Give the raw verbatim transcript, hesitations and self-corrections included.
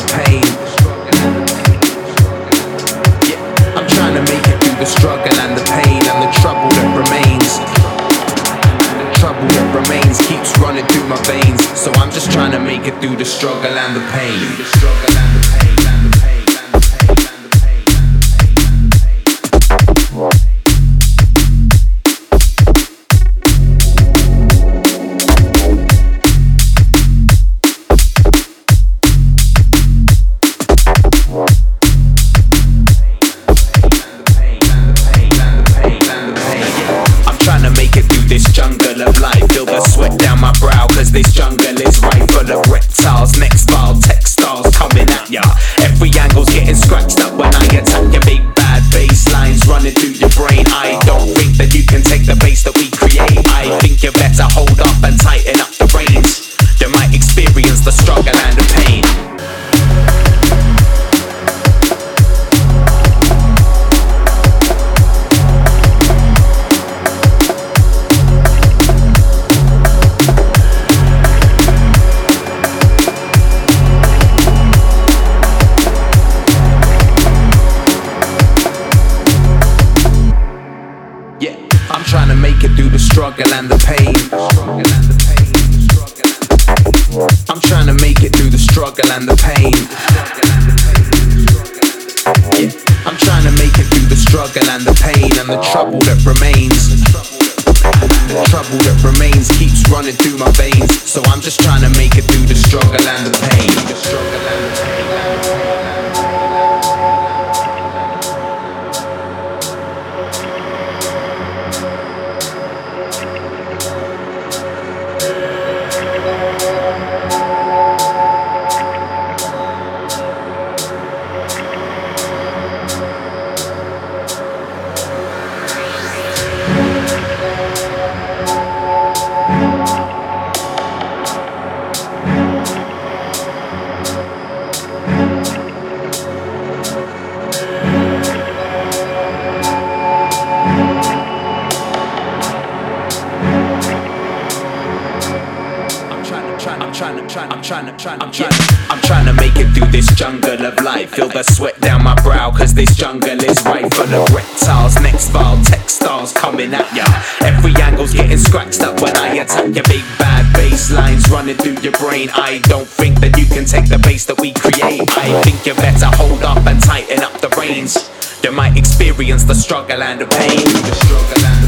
pain. Yeah, I'm trying to make it through the struggle and the pain and the trouble that remains. The trouble that remains keeps running through my veins. So I'm just trying to make it through the struggle and the pain. The struggle and the pain and the pain and the pain and the pain and the pain and the pain. This jungle of life, feel the sweat down my brow, cause this jungle is right full of reptiles, next vile textiles coming at ya. Every angle's getting scratched up when I attack your big bad bass lines running through your brain. I don't think that you can take the bass that we create. I think you better hold up and tighten up the reins. You might experience the struggle and the pain. I'm trying to make it through the struggle and the pain. I'm trying to make it through the struggle and the pain. Yeah, I'm trying to make it through the struggle and the pain and the trouble that remains. The trouble that remains keeps running through my veins. So I'm just trying to make it through the struggle and the pain. The struggle and the pain. I'm trying to, trying, I'm trying to, trying, I'm trying, I'm trying to make it through this jungle of life. Feel the sweat down my brow, cause this jungle is right full of reptiles, next vile textiles coming at ya. Every angle's getting scratched up when I attack your big bad bass lines running through your brain. I don't think that you can take the bass that we create. I think you better hold up and tighten up the reins. You might experience the struggle and the pain. The struggle and